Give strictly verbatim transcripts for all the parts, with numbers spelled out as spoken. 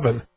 of it.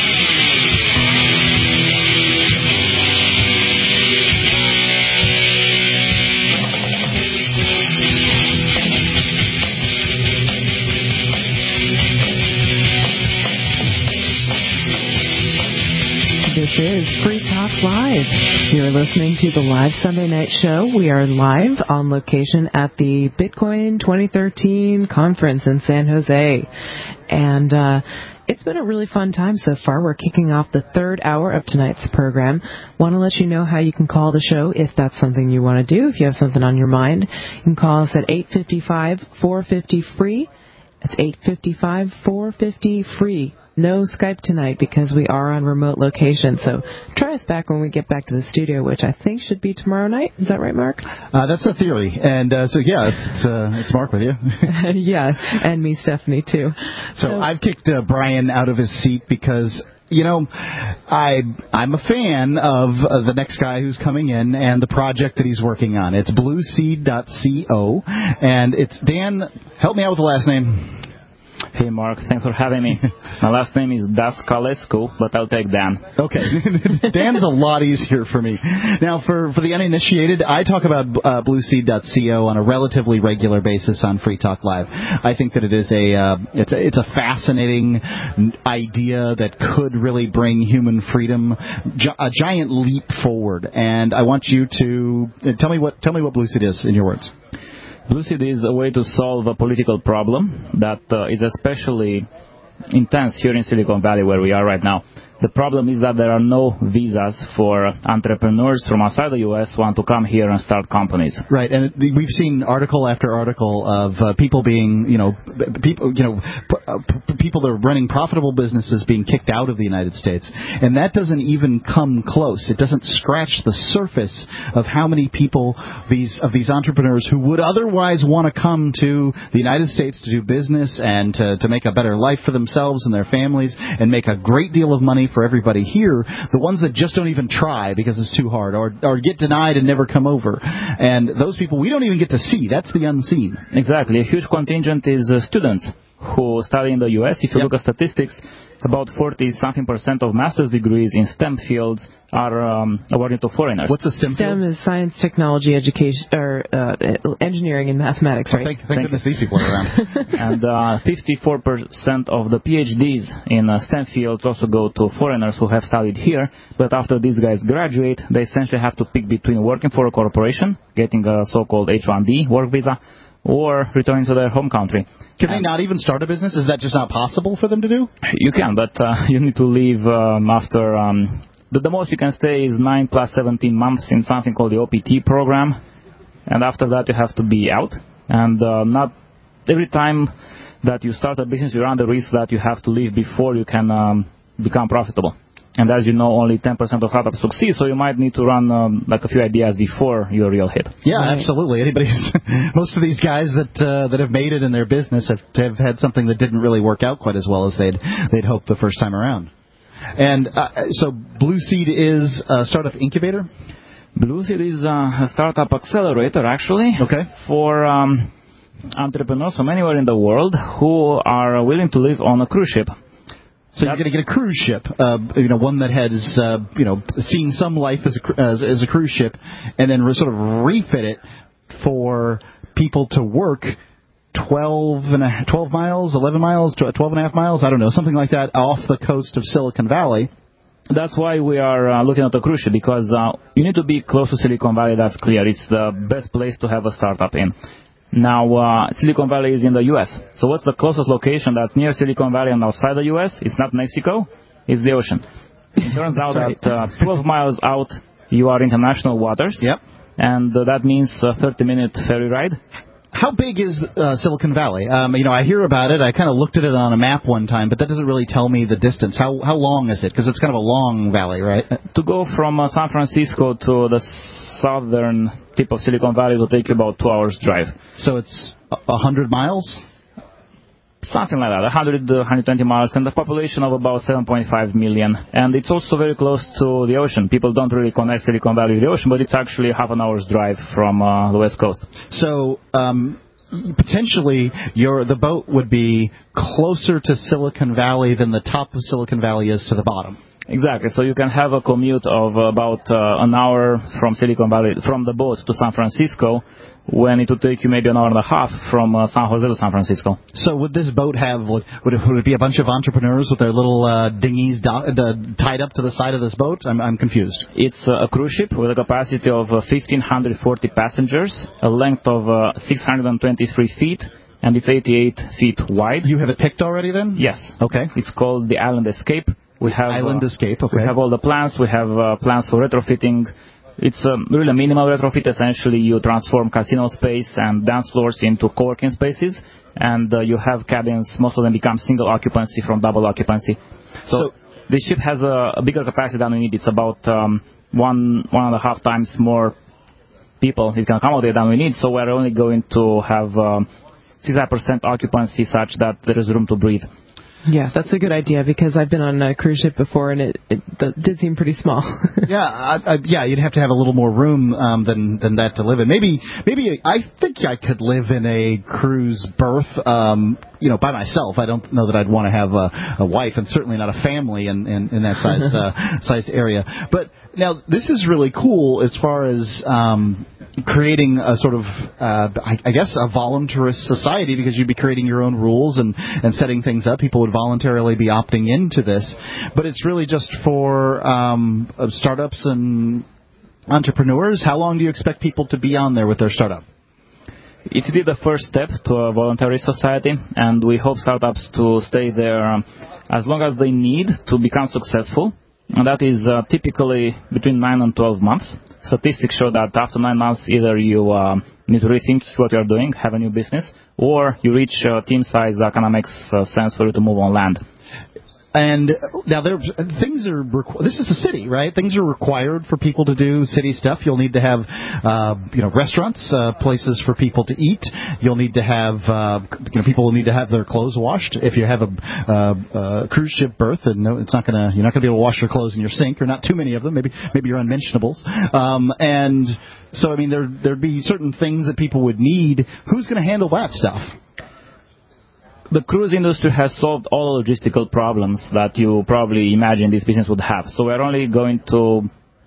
This is Free Talk Live. You're listening to the live Sunday night show. We are live on location at the Bitcoin twenty thirteen conference in San Jose. And uh, it's been a really fun time so far. We're kicking off the third hour of tonight's program. Want to let you know how you can call the show if that's something you want to do. If you have something on your mind, you can call us at eight five five, four five zero, free. That's eight five five, four five zero, free. No Skype tonight because we are on remote location. So try us back when we get back to the studio, which I think should be tomorrow night. Is that right, Mark? Uh, that's a theory. And uh, so, yeah, it's it's, uh, it's Mark with you. Yeah, and me, Stephanie, too. So, so I've kicked uh, Brian out of his seat because, you know, I, I'm a fan of uh, the next guy who's coming in and the project that he's working on. It's blue seed dot co, and it's Dan. Help me out with the last name. Hey, Mark. Thanks for having me. My last name is Daskalescu, but I'll take Dan. Okay. Dan's a lot easier for me. Now, for, for the uninitiated, I talk about uh, blue seed dot co on a relatively regular basis on Free Talk Live. I think that it is a, uh, it's a, it's a fascinating idea that could really bring human freedom gi- a giant leap forward. And I want you to uh, tell me what, tell me what Blue Seed is in your words. Blue Seed is a way to solve a political problem that uh, is especially intense here in Silicon Valley where we are right now. The problem is that there are no visas for entrepreneurs from outside the U S who want to come here and start companies. Right, and we've seen article after article of uh, people being, you know, people, you know, p- people that are running profitable businesses being kicked out of the United States, and that doesn't even come close. It doesn't scratch the surface of how many people these of these entrepreneurs who would otherwise want to come to the United States to do business and to, to make a better life for themselves and their families and make a great deal of money for everybody here, the ones that just don't even try because it's too hard or, or get denied and never come over. And those people we don't even get to see. That's the unseen. Exactly. A huge contingent is uh, students who study in the U S. If you yep. look at statistics, about forty-something percent of master's degrees in STEM fields are um, awarded to foreigners. What's a STEM STEM field? is science, technology, education, or uh, engineering and mathematics, right? Oh, thank, thank goodness these people are around. And uh, fifty-four percent of the PhDs in uh, STEM fields also go to foreigners who have studied here. But after these guys graduate, they essentially have to pick between working for a corporation, getting a so-called H one B work visa, or returning to their home country. Can and they not even start a business? Is that just not possible for them to do? You can, but uh, you need to leave um, after... Um, the, the most you can stay is nine plus seventeen months in something called the O P T program. And after that, you have to be out. And uh, not every time that you start a business, you run the risk that you have to leave before you can um, become profitable. And as you know, only ten percent of startups succeed, so you might need to run um, like a few ideas before your real hit. Yeah, right. Absolutely. Anybody, most of these guys that uh, that have made it in their business have, have had something that didn't really work out quite as well as they'd they'd hoped the first time around. And uh, so, Blue Seed is a startup incubator. Blue Seed is uh, a startup accelerator, actually, okay. for um, entrepreneurs from anywhere in the world who are willing to live on a cruise ship. So you're going to get a cruise ship, uh, you know, one that has, uh, you know, seen some life as a, as, as a cruise ship, and then re- sort of refit it for people to work twelve and a, twelve miles, eleven miles, twelve and a half miles, I don't know, something like that, off the coast of Silicon Valley. That's why we are uh, looking at a cruise ship, because uh, you need to be close to Silicon Valley. That's clear. It's the best place to have a startup in. Now, uh, Silicon Valley is in the U S. So what's the closest location that's near Silicon Valley and outside the U S? It's not Mexico. It's the ocean. It turns out right. that uh, twelve miles out, you are international waters. Yep. And uh, that means a thirty-minute ferry ride. How big is uh, Silicon Valley? Um, you know, I hear about it. I kind of looked at it on a map one time, but that doesn't really tell me the distance. How how long is it? Because it's kind of a long valley, right? To go from uh, San Francisco to the southern tip of Silicon Valley will take you about two hours drive. So it's a hundred miles? Something like that, one hundred, one hundred twenty miles, and a population of about seven point five million. And it's also very close to the ocean. People don't really connect Silicon Valley with the ocean, but it's actually half an hour's drive from uh, the west coast. So um, potentially your the boat would be closer to Silicon Valley than the top of Silicon Valley is to the bottom. Exactly. So you can have a commute of about uh, an hour from Silicon Valley, from the boat to San Francisco, when it would take you maybe an hour and a half from uh, San Jose to San Francisco. So would this boat have, would it, would it be a bunch of entrepreneurs with their little uh, dinghies do, uh, tied up to the side of this boat? I'm, I'm confused. It's uh, a cruise ship with a capacity of uh, one thousand five hundred forty passengers, a length of uh, six hundred twenty-three feet, and it's eighty-eight feet wide. You have it picked already then? Yes. Okay. It's called the Island Escape. We have Island uh, Escape, okay. We have all the plans. We have uh, plans for retrofitting. It's um, really a minimal retrofit. Essentially, you transform casino space and dance floors into co-working spaces, and uh, you have cabins. Most of them become single occupancy from double occupancy. So, so the ship has a, a bigger capacity than we need. It's about um, one one and a half times more people it can accommodate than we need. So we're only going to have um, sixty-five percent occupancy, such that there is room to breathe. Yes, that's a good idea, because I've been on a cruise ship before, and it, it did seem pretty small. yeah, I, I, yeah, you'd have to have a little more room um, than than that to live in. Maybe, maybe I think I could live in a cruise berth, um, you know, by myself. I don't know that I'd want to have a, a wife, and certainly not a family in in, in that size uh, size area. But now this is really cool as far as um, creating a sort of, uh, I, I guess, a voluntarist society, because you'd be creating your own rules and, and setting things up. People would voluntarily be opting into this. But it's really just for um, startups and entrepreneurs. How long do you expect people to be on there with their startup? It's the first step to a voluntary society, and we hope startups to stay there um, as long as they need to become successful. And that is uh, typically between nine and twelve months. Statistics show that after nine months, either you uh, need to rethink what you're doing, have a new business, or you reach a team size that kind of makes uh, sense for you to move on land. And now, there things are. Requ- this is a city, right? Things are required for people to do city stuff. You'll need to have, uh, you know, restaurants, uh, places for people to eat. You'll need to have, uh, you know, people will need to have their clothes washed. If you have a, uh, a cruise ship berth, and no, it's not gonna, you're not gonna be able to wash your clothes in your sink, or not too many of them. Maybe, maybe you're unmentionables. Um, and so, I mean, there there'd be certain things that people would need. Who's going to handle that stuff? The cruise industry has solved all logistical problems that you probably imagine this business would have. So we're only going to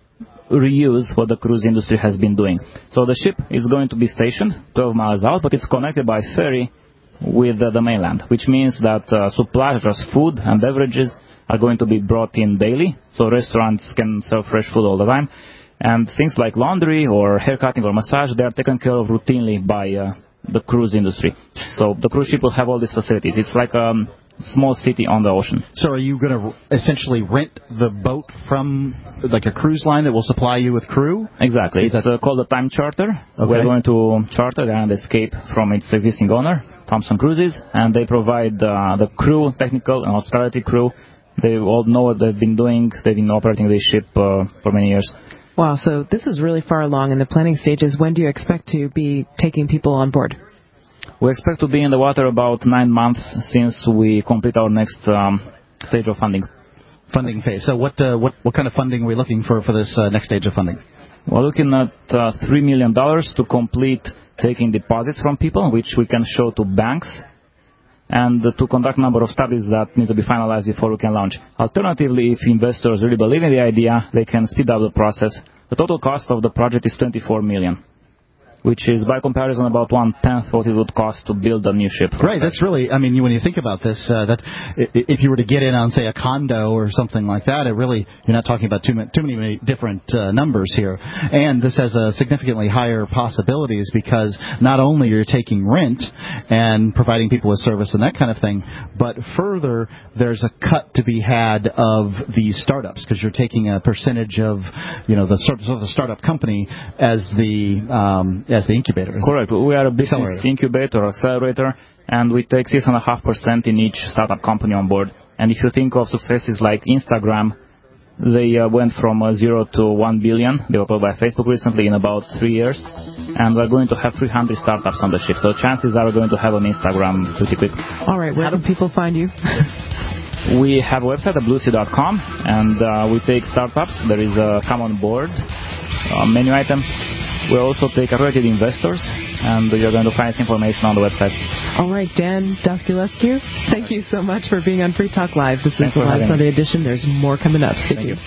reuse what the cruise industry has been doing. So the ship is going to be stationed twelve miles out, but it's connected by ferry with uh, the mainland, which means that uh, supplies, such as food and beverages, are going to be brought in daily. So restaurants can serve fresh food all the time. And things like laundry or haircutting or massage, they are taken care of routinely by uh, the cruise industry. So the cruise ship will have all these facilities. It's like a small city on the ocean. So are you going to essentially rent the boat from like a cruise line that will supply you with crew? Exactly. It's uh, called a time charter. Okay. We're going to charter the Island Escape from its existing owner, Thompson Cruises, and they provide uh, the crew, technical and hospitality crew. They all know what they've been doing. They've been operating this ship uh, for many years. Wow, so this is really far along in the planning stages. When do you expect to be taking people on board? We expect to be in the water about nine months since we complete our next um, stage of funding. Funding phase. So what uh, what what kind of funding are we looking for for this uh, next stage of funding? We're looking at uh, three million dollars to complete taking deposits from people, which we can show to banks, and to conduct a number of studies that need to be finalized before we can launch. Alternatively, if investors really believe in the idea, they can speed up the process. The total cost of the project is twenty-four million dollars, which is, by comparison, about one-tenth what it would cost to build a new ship. Right, that's really, I mean, when you think about this, uh, that if you were to get in on, say, a condo or something like that, it really, you're not talking about too many, too many different uh, numbers here. And this has a significantly higher possibilities, because not only you're taking rent and providing people with service and that kind of thing, but further, there's a cut to be had of these startups, because you're taking a percentage of, you know, the sort of the startup company as the um, as the incubator. Correct. We are a business incubator, accelerator, and we take six point five percent in each startup company on board. And if you think of successes like Instagram, they uh, went from uh, zero to one billion. They were bought by Facebook recently in about three years. And we're going to have three hundred startups on the ship. So chances are we're going to have an Instagram pretty quick. All right. Where do people find you? We have a website at blue sea dot com, and uh, we take startups. There is a come on board uh, menu item. We also take accredited investors, and you're going to find information on the website. All right, Dan Daskulescu, thank you so much for being on Free Talk Live. This Thanks is the Live Sunday edition. There's more coming up. Stay tuned.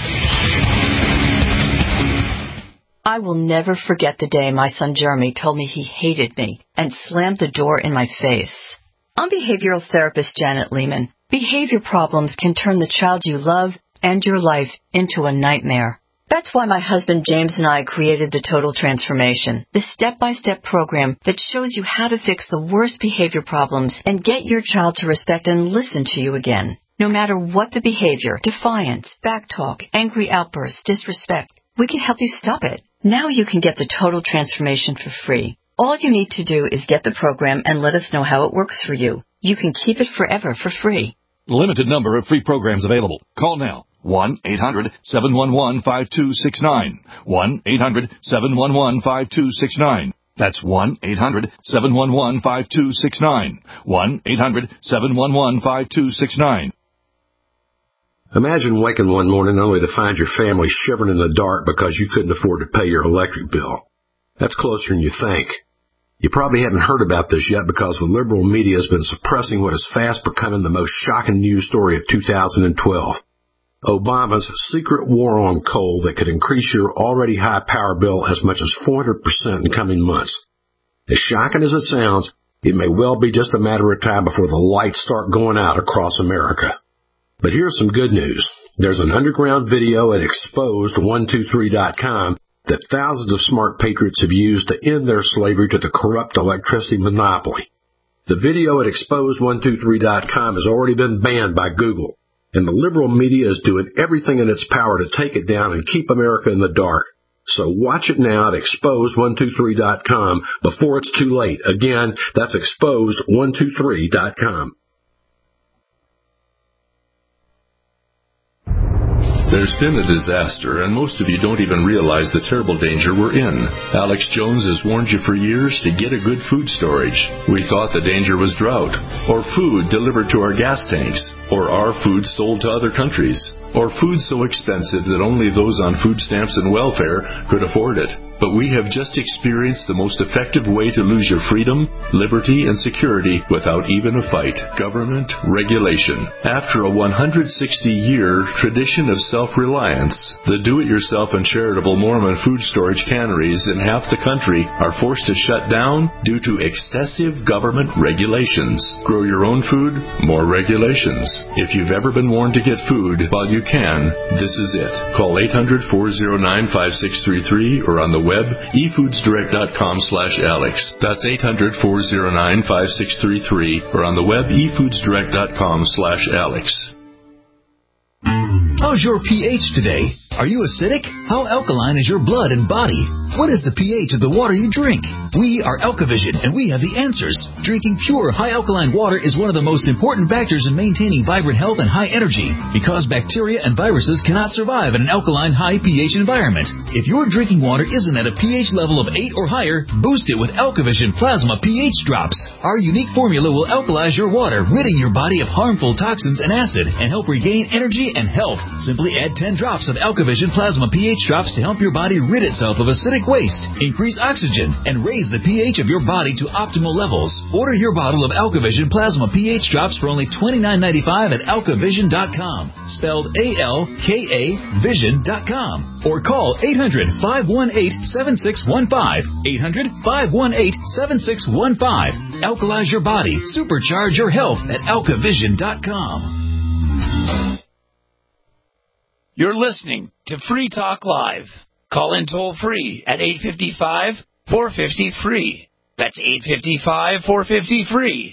I will never forget the day my son Jeremy told me he hated me and slammed the door in my face. I'm behavioral therapist Janet Lehman. Behavior problems can turn the child you love and your life into a nightmare. That's why my husband James and I created the Total Transformation, the step-by-step program that shows you how to fix the worst behavior problems and get your child to respect and listen to you again. No matter what the behavior, defiance, backtalk, angry outbursts, disrespect, we can help you stop it. Now you can get the Total Transformation for free. All you need to do is get the program and let us know how it works for you. You can keep it forever for free. Limited number of free programs available. Call now. one eight hundred seven one one five two six nine. one eight hundred seven one one five two six nine. That's one eight hundred seven one one five two six nine. one eight hundred seven one one five two six nine. Imagine waking one morning only to find your family shivering in the dark because you couldn't afford to pay your electric bill. That's closer than you think. You probably haven't heard about this yet because the liberal media has been suppressing what is fast becoming the most shocking news story of two thousand twelve. Obama's secret war on coal that could increase your already high power bill as much as four hundred percent in coming months. As shocking as it sounds, it may well be just a matter of time before the lights start going out across America. But here's some good news. There's an underground video at exposed one two three dot com that thousands of smart patriots have used to end their slavery to the corrupt electricity monopoly. The video at exposed one two three dot com has already been banned by Google, and the liberal media is doing everything in its power to take it down and keep America in the dark. So watch it now at exposed one two three dot com before it's too late. Again, that's exposed one two three dot com. There's been a disaster, and most of you don't even realize the terrible danger we're in. Alex Jones has warned you for years to get a good food storage. We thought the danger was drought, or food delivered to our gas tanks, or our food sold to other countries, or food so expensive that only those on food stamps and welfare could afford it. But we have just experienced the most effective way to lose your freedom, liberty, and security without even a fight: government regulation. After a one hundred sixty year tradition of self-reliance, the do-it-yourself and charitable Mormon food storage canneries in half the country are forced to shut down due to excessive government regulations. Grow your own food, more regulations. If you've ever been warned to get food while you can, this is it. Call eight hundred four oh nine five six three three or on the web, e foods direct dot com slash Alex. That's eight hundred four oh nine five six three three or on the web, e foods direct dot com slash Alex. How's your pH today? Are you acidic? How alkaline is your blood and body? What is the pH of the water you drink? We are Alkavision, and we have the answers. Drinking pure, high alkaline water is one of the most important factors in maintaining vibrant health and high energy, because bacteria and viruses cannot survive in an alkaline, high pH environment. If your drinking water isn't at a pH level of eight or higher, boost it with Alkavision Plasma pH Drops. Our unique formula will alkalize your water, ridding your body of harmful toxins and acid, and help regain energy and health. Simply add ten drops of Alkavision Plasma pH Drops to help your body rid itself of acidic waste, increase oxygen, and raise the pH of your body to optimal levels. Order your bottle of Alkavision Plasma pH Drops for only twenty-nine ninety-five at alkavision dot com, spelled A L K A vision dot com, or call eight hundred five one eight seven six one five, eight hundred five one eight seven six one five. Alkalize your body, supercharge your health at alkavision dot com. You're listening to Free Talk Live. Call in toll free at eight five five, four five zero, free. That's eight five five, four five zero, free.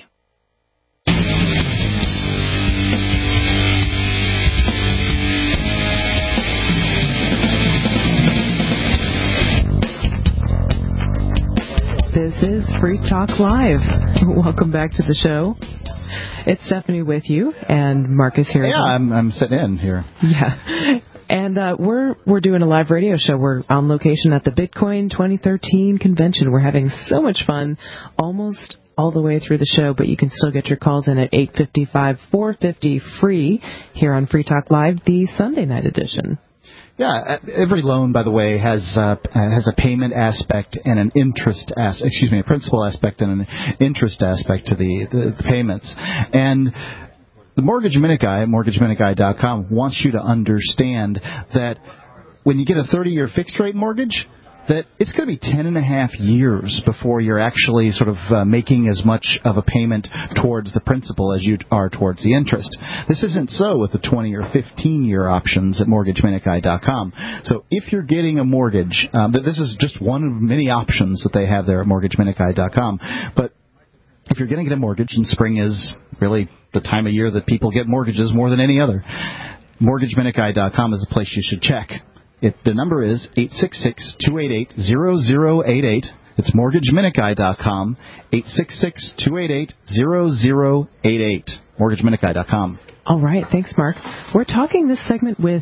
This is Free Talk Live. Welcome back to the show. It's Stephanie with you, and Marcus here. Yeah, I'm I'm sitting in here. Yeah, and uh, we're we're doing a live radio show. We're on location at the Bitcoin twenty thirteen convention. We're having so much fun, almost all the way through the show, but you can still get your calls in at eight five five, four five zero, free here on Free Talk Live, the Sunday night edition. Yeah, every loan, by the way, has uh, has a payment aspect and an interest as excuse me, a principal aspect and an interest aspect to the, the, the payments. And the Mortgage Minute Guy at mortgage minute guy dot com wants you to understand that when you get a thirty-year fixed-rate mortgage, that it's going to be ten and a half years before you're actually sort of uh, making as much of a payment towards the principal as you are towards the interest. This isn't so with the twenty or fifteen-year options at mortgage minute guy dot com. So if you're getting a mortgage, um, this is just one of many options that they have there at mortgage minute guy dot com. But if you're going to get a mortgage, and spring is really the time of year that people get mortgages more than any other, mortgage minute guy dot com is the place you should check. It, the number is eight six six, two eight eight, zero zero eight eight. It's mortgage minute guy dot com, eight six six, two eight eight, zero zero eight eight, mortgage minute guy dot com. All right. Thanks, Mark. We're talking this segment with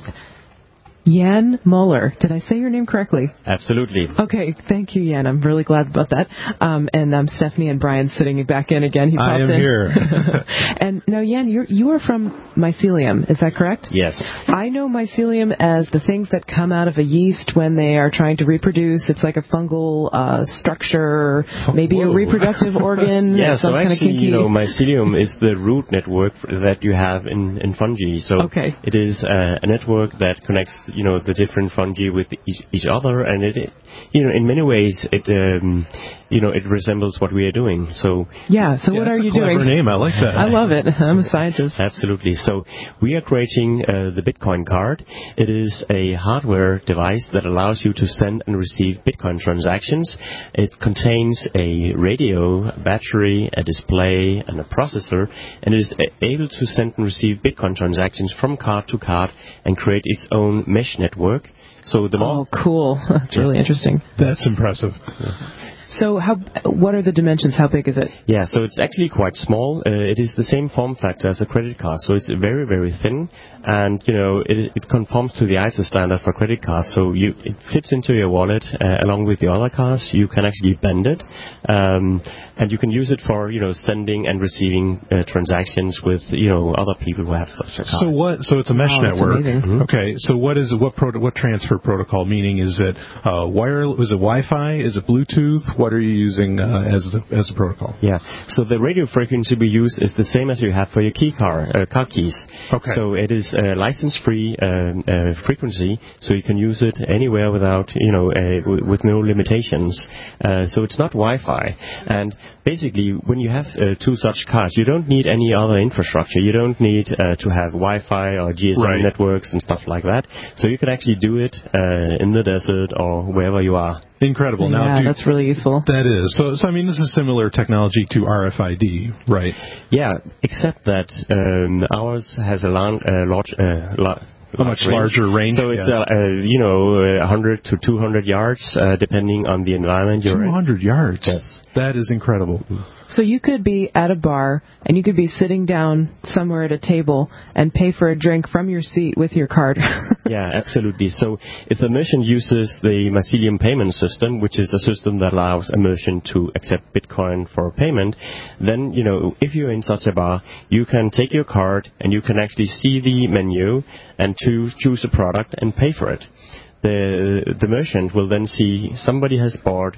Jan Muller. Did I say your name correctly? Absolutely. Okay, thank you, Jan. I'm really glad about that. Um, and um, Stephanie and Brian sitting back in again. He popped I am in. here. And now, Jan, you're, you are from mycelium. Is that correct? Yes. I know mycelium as the things that come out of a yeast when they are trying to reproduce. It's like a fungal uh, structure, maybe Whoa. a reproductive organ. Yeah, so kind actually, of kinky. you know, mycelium is the root network that you have in, in fungi. So okay. It is uh, a network that connects, you know, the different fungi with each, each other, and it, you know, in many ways, it, um, you know, it resembles what we are doing. So yeah. So yeah, what are you a clever doing? Name. I like that. I love it. I'm a scientist. Absolutely. So we are creating uh, the Bitcoin card. It is a hardware device that allows you to send and receive Bitcoin transactions. It contains a radio, a battery, a display, and a processor, and it is able to send and receive Bitcoin transactions from card to card and create its own mesh network. So the more oh, cool. That's really interesting. That's impressive. Yeah. So how? What are the dimensions? How big is it? Yeah, so it's actually quite small. Uh, it is the same form factor as a credit card, so it's very, very thin, and you know it, it conforms to the I S O standard for credit cards. So you, it fits into your wallet uh, along with the other cards. You can actually bend it, um, and you can use it for you know sending and receiving uh, transactions with you know other people who have such a card. So what? So it's a mesh wow, network. Mm-hmm. Okay. So what is what proto, what transfer protocol? Meaning, is it uh, wire? Is it Wi-Fi? Is it Bluetooth? What are you using uh, as the as the protocol? Yeah. So the radio frequency we use is the same as you have for your key car uh, car keys. Okay. So it is a license-free um, uh, frequency, so you can use it anywhere without you know uh, w- with no limitations. Uh, so it's not Wi-Fi. And basically, when you have uh, two such cards, you don't need any other infrastructure. You don't need uh, to have Wi-Fi or G S M right. networks and stuff like that. So you can actually do it uh, in the desert or wherever you are. Incredible. Yeah, now, do, that's really useful. That is. So, so, I mean, this is similar technology to R F I D, right? Yeah, except that um, ours has a long, uh, large, uh, la- a much range. larger range. So it's, yeah. uh, uh, you know, uh, one hundred to two hundred yards, uh, depending on the environment you're in. two hundred yards? Yes. That is incredible. So you could be at a bar, and you could be sitting down somewhere at a table and pay for a drink from your seat with your card. Yeah, absolutely. So if a merchant uses the Mycelium payment system, which is a system that allows a merchant to accept Bitcoin for payment, then, you know, if you're in such a bar, you can take your card and you can actually see the menu and to choose a product and pay for it. The, the merchant will then see somebody has bought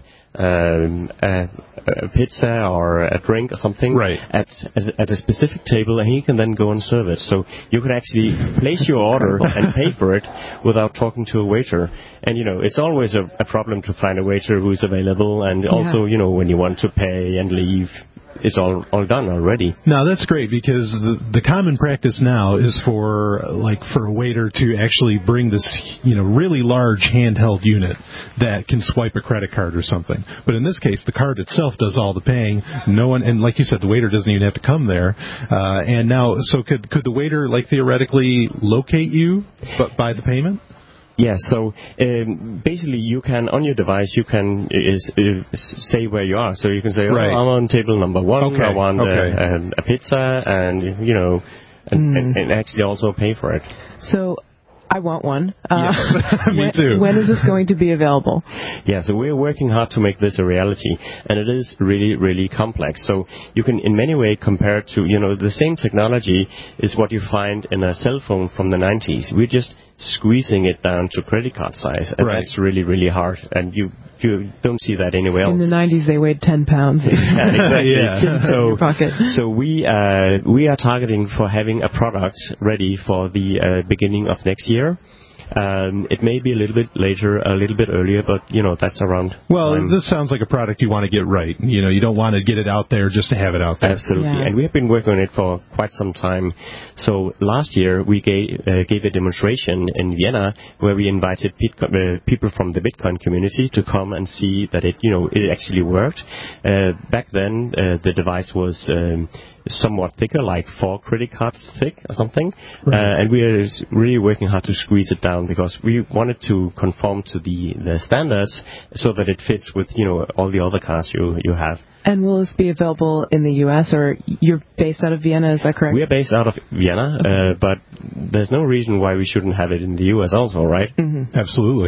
um, a, a pizza or a drink or something right. at, at a specific table, and he can then go and serve it. So you can actually place your order and pay for it without talking to a waiter. And, you know, it's always a, a problem to find a waiter who's available, and yeah. also, you know, when you want to pay and leave, it's all, all done already. Now, that's great, because the, the common practice now is for, like, for a waiter to actually bring this, you know, really large handheld unit that can swipe a credit card or something. But in this case, the card itself does all the paying. No one, and like you said, the waiter doesn't even have to come there. Uh, and now, so could could the waiter, like, theoretically locate you but by the payment? Yeah, so um, basically you can, on your device, you can is, is say where you are. So you can say, oh, right. I'm on table number one, okay. I want okay. a, a, a pizza, and, you know, and, mm. and, and actually also pay for it. So I want one. Uh, yes, me when, too. When is this going to be available? Yeah, so we're working hard to make this a reality, and it is really, really complex. So you can, in many ways, compare it to, you know, the same technology is what you find in a cell phone from the nineties. We're just squeezing it down to credit card size, and right. that's really, really hard, and you you don't see that anywhere else. In the nineties, they weighed ten pounds. Yeah, exactly. Yeah. So, pocket. so we uh, we are targeting for having a product ready for the uh, beginning of next year. Um, it may be a little bit later, a little bit earlier, but, you know, that's around. Well, time. This sounds like a product you want to get right. You know, you don't want to get it out there just to have it out there. Absolutely. Yeah. And we have been working on it for quite some time. So last year we gave, uh, gave a demonstration in Vienna where we invited Bitcoin, uh, people from the Bitcoin community to come and see that it, you know, it actually worked. Uh, back then, uh, the device was um, somewhat thicker, like four credit cards thick or something. Right. Uh, and we are really working hard to squeeze it down because we wanted to conform to the, the standards so that it fits with, you know, all the other cards you, you have. And will this be available in the U S or you're based out of Vienna, is that correct? We are based out of Vienna, uh, but there's no reason why we shouldn't have it in the U S also, right? Mm-hmm. Absolutely.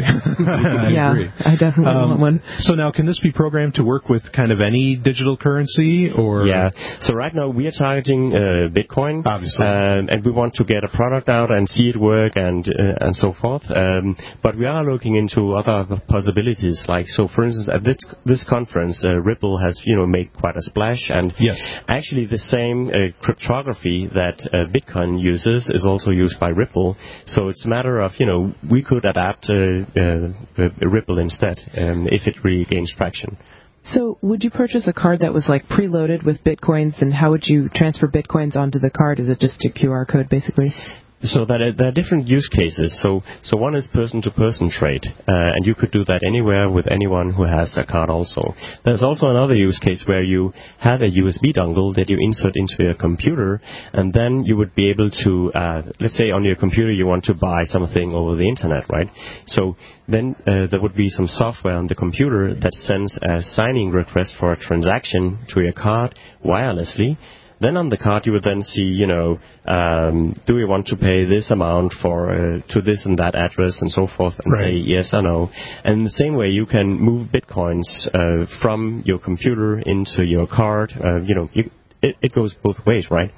I yeah, agree. I definitely um, want one. So now, can this be programmed to work with kind of any digital currency? Or Yeah, so right now we are targeting uh, Bitcoin. Obviously. Um, and we want to get a product out and see it work and uh, and so forth. Um, but we are looking into other possibilities. Like, so for instance, at this, this conference, uh, Ripple has, you know, made quite a splash, and yes. actually the same uh, cryptography that uh, Bitcoin uses is also used by Ripple. So it's a matter of, you know, we could adapt uh, uh, Ripple instead um, if it really gains traction. So would you purchase a card that was like preloaded with Bitcoins, and how would you transfer Bitcoins onto the card? Is it just a Q R code basically? So that are, there are different use cases. So, so one is person-to-person trade, uh, and you could do that anywhere with anyone who has a card also. There's also another use case where you have a U S B dongle that you insert into your computer, and then you would be able to, uh, let's say on your computer you want to buy something over the internet, right? So then uh, there would be some software on the computer that sends a signing request for a transaction to your card wirelessly. Then on the card you would then see, you know, um, do we want to pay this amount for uh, to this and that address and so forth, and right. say yes or no. And in the same way, you can move bitcoins uh, from your computer into your card. Uh, you know, you, it, it goes both ways, right?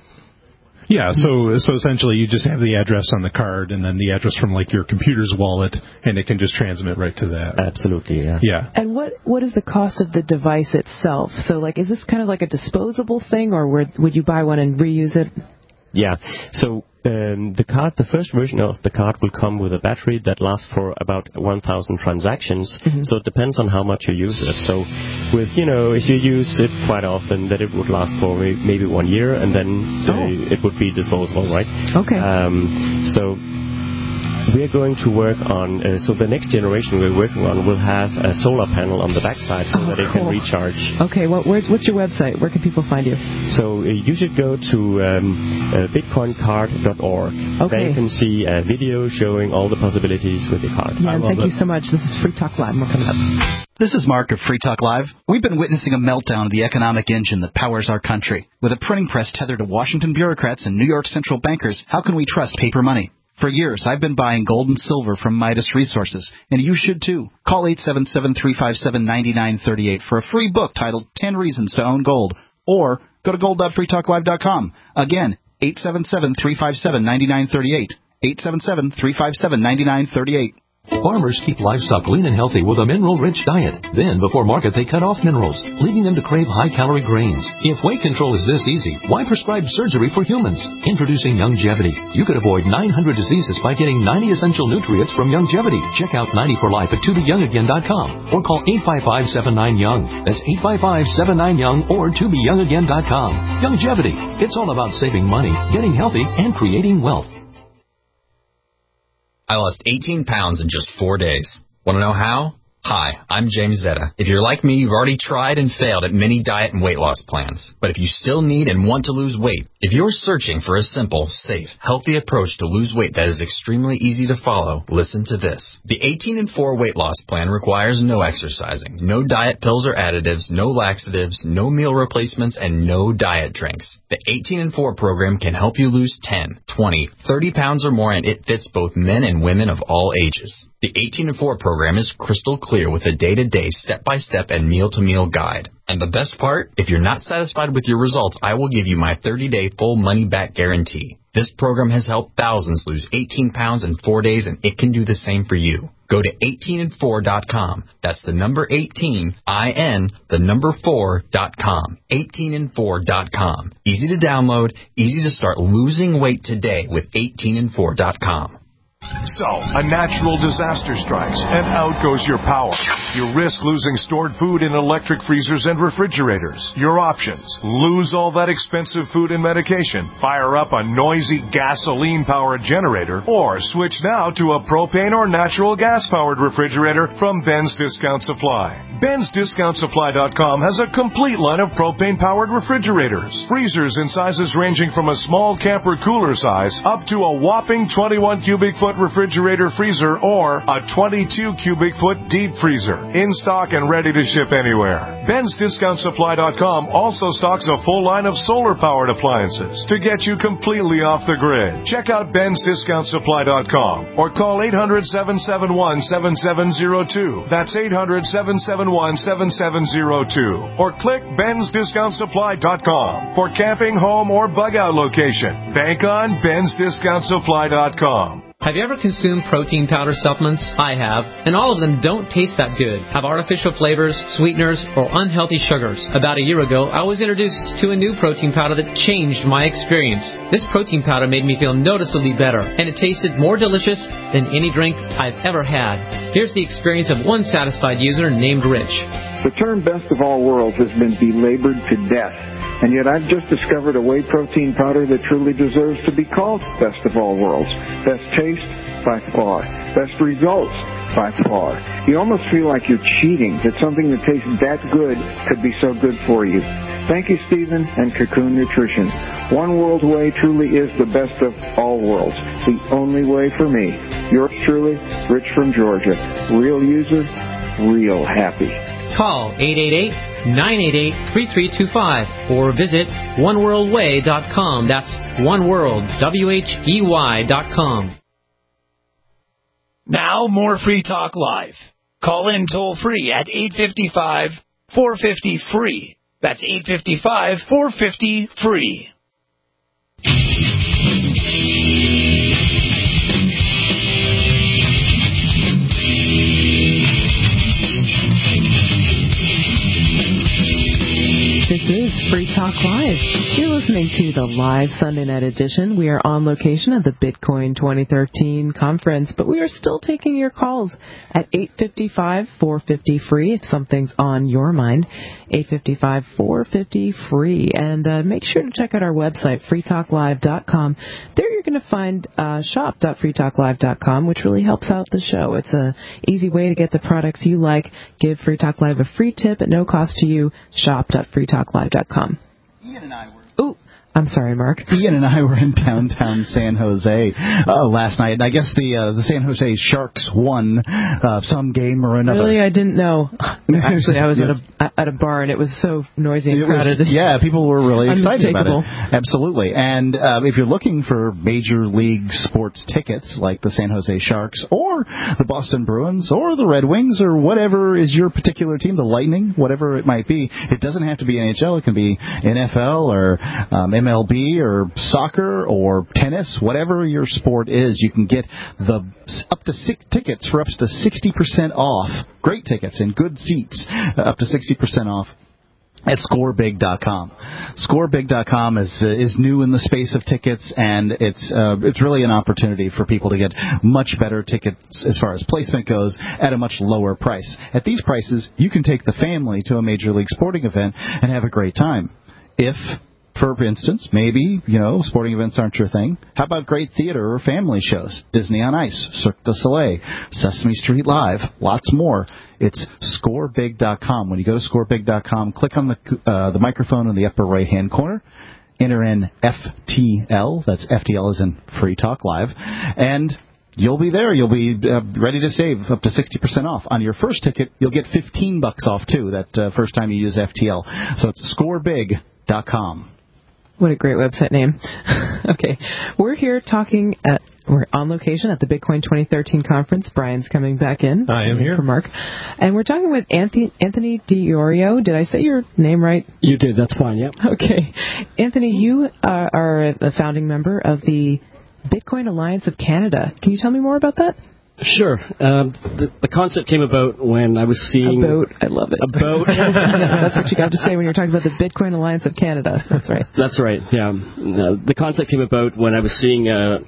Yeah, so so essentially you just have the address on the card and then the address from like your computer's wallet, and it can just transmit right to that. Absolutely, yeah. Yeah. And what what is the cost of the device itself? So like, is this kind of like a disposable thing, or would would you buy one and reuse it? Yeah. So um, the card, the first version of the card will come with a battery that lasts for about one thousand transactions. Mm-hmm. So it depends on how much you use it. So with, you know, if you use it quite often, then it would last for maybe one year, and then oh. uh, it would be disposable, right? Okay. Um, so we're going to work on, uh, so the next generation we're working on will have a solar panel on the backside so oh, that it cool. can recharge. Okay, well, where's, what's your website? Where can people find you? So uh, you should go to um, uh, bitcoin card dot org. Okay. There you can see a video showing all the possibilities with your card. Yeah, thank it. you so much. This is Free Talk Live. We're coming up. This is Mark of Free Talk Live. We've been witnessing a meltdown of the economic engine that powers our country. With a printing press tethered to Washington bureaucrats and New York central bankers, how can we trust paper money? For years, I've been buying gold and silver from Midas Resources, and you should too. Call eight seven seven, three five seven, nine nine three eight for a free book titled ten Reasons to Own Gold, or go to gold dot free talk live dot com. Again, eight seven seven, three five seven, nine nine three eight, eight seven seven, three five seven, nine nine three eight. Farmers keep livestock lean and healthy with a mineral-rich diet. Then, before market, they cut off minerals, leading them to crave high-calorie grains. If weight control is this easy, why prescribe surgery for humans? Introducing Youngevity. You could avoid nine hundred diseases by getting ninety essential nutrients from Youngevity. Check out ninety for life at to be young again dot com or call eight five five, seven nine, young. That's eight five five, seven nine, young or to be young again dot com. Youngevity. It's all about saving money, getting healthy, and creating wealth. I lost eighteen pounds in just four days. Want to know how? Hi, I'm James Zetta. If you're like me, you've already tried and failed at many diet and weight loss plans. But if you still need and want to lose weight, if you're searching for a simple, safe, healthy approach to lose weight that is extremely easy to follow, listen to this. The eighteen and four weight loss plan requires no exercising, no diet pills or additives, no laxatives, no meal replacements, and no diet drinks. The eighteen and four program can help you lose ten, twenty, thirty pounds or more, and it fits both men and women of all ages. The eighteen and four program is crystal clear with a day-to-day, step-by-step, and meal-to-meal guide. And the best part, if you're not satisfied with your results, I will give you my thirty-day full money-back guarantee. This program has helped thousands lose eighteen pounds in four days, and it can do the same for you. Go to eighteen and four dot com. That's the number eighteen, I N, the number four dot com. eighteen and four dot com. Easy to download, easy to start losing weight today with eighteen and four dot com. So, a natural disaster strikes, and out goes your power. You risk losing stored food in electric freezers and refrigerators. Your options: lose all that expensive food and medication, fire up a noisy gasoline-powered generator, or switch now to a propane or natural gas-powered refrigerator from Ben's Discount Supply. Ben's Discount Supply dot com has a complete line of propane-powered refrigerators. Freezers in sizes ranging from a small camper cooler size up to a whopping twenty-one cubic foot refrigerator freezer or a twenty-two cubic foot deep freezer. In stock and ready to ship anywhere. Ben's Discount Supply dot com also stocks a full line of solar-powered appliances to get you completely off the grid. Check out Ben's Discount Supply dot com or call eight hundred, seven seven one, seven seven zero two. That's eight hundred, seven seven one, seven seven zero two. Or click Ben's Discount Supply dot com for camping, home, or bug-out location. Bank on Ben's Discount Supply dot com. Have you ever consumed protein powder supplements? I have, and all of them don't taste that good, have artificial flavors, sweeteners, or unhealthy sugars. About a year ago, I was introduced to a new protein powder that changed my experience. This protein powder made me feel noticeably better, and it tasted more delicious than any drink I've ever had. Here's the experience of one satisfied user named Rich. The term best of all worlds has been belabored to death, and yet I've just discovered a whey protein powder that truly deserves to be called best of all worlds. Best taste, by far. Best results, by far. You almost feel like you're cheating, that something that tastes that good could be so good for you. Thank you, Stephen and Cocoon Nutrition. One World Whey truly is the best of all worlds. The only way for me. Yours truly, Rich from Georgia. Real user, real happy. Call eight eight eight, nine eight eight, three three two five or visit one world way dot com. That's oneworld, W H E Y dot com. Now, more Free Talk Live. Call in toll-free at eight five five, four five zero, free. That's eight five five, four five zero, free. This is Free Talk Live. You're listening to the live Sunday night edition. We are on location at the Bitcoin twenty thirteen conference, but we are still taking your calls at eight five five, four five zero, free if something's on your mind. eight five five, four five zero, free. And uh, make sure to check out our website, free talk live dot com. There you're going to find uh, shop dot free talk live dot com, which really helps out the show. It's an easy way to get the products you like. Give Free Talk Live a free tip at no cost to you. shop dot free talk live dot com. Ian and I were. Ooh, I'm sorry, Mark. Ian and I were in downtown San Jose uh, last night, and I guess the uh, the San Jose Sharks won uh, some game or another. Really, I didn't know. Actually, I was yes. at a at a bar, and it was so noisy and crowded. Was, yeah, people were really excited about it. Absolutely. And uh, if you're looking for major league sports tickets, like the San Jose Sharks or the Boston Bruins or the Red Wings or whatever is your particular team, the Lightning, whatever it might be, it doesn't have to be N H L. It can be N F L or um, M L B or soccer or tennis, whatever your sport is. You can get the up to six tickets for up to sixty percent off. Great tickets and good seats, uh, up to sixty percent off at score big dot com. score big dot com is uh, is new in the space of tickets, and it's uh, it's really an opportunity for people to get much better tickets as far as placement goes at a much lower price. At these prices, you can take the family to a major league sporting event and have a great time. If For instance, maybe, you know, sporting events aren't your thing. How about great theater or family shows? Disney on Ice, Cirque du Soleil, Sesame Street Live, lots more. It's score big dot com. When you go to score big dot com, click on the uh, the microphone in the upper right-hand corner, enter in F T L, that's F T L as in Free Talk Live, and you'll be there. You'll be uh, ready to save up to sixty percent off. On your first ticket, you'll get fifteen bucks off, too, that uh, first time you use F T L. So it's score big dot com. What a great website name. Okay. We're here talking at, we're on location at the Bitcoin twenty thirteen conference. Brian's coming back in. I am here. For Mark. And we're talking with Anthony, Anthony DiOrio. Did I say your name right? You did. That's fine, yep. Okay. Anthony, you uh, are a founding member of the Bitcoin Alliance of Canada. Can you tell me more about that? Sure. Um, the, the concept came about when I was seeing... About. I love it. About. That's what you got to say when you're talking about the Bitcoin Alliance of Canada. That's right. That's right, yeah. Uh, the concept came about when I was seeing a,